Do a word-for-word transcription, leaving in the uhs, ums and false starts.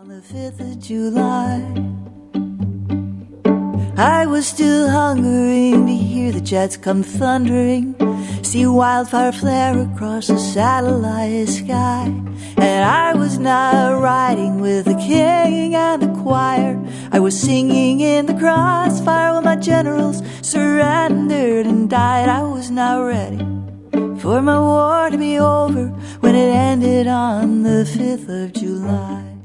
On the fifth of July, I was still hungering to hear the jets come thundering, see a wildfire flare across the satellite sky. And I was not riding with the king and the choir, I was singing in the crossfire while my generals surrendered and died. I was not ready for my war to be over when it ended on the fifth of July.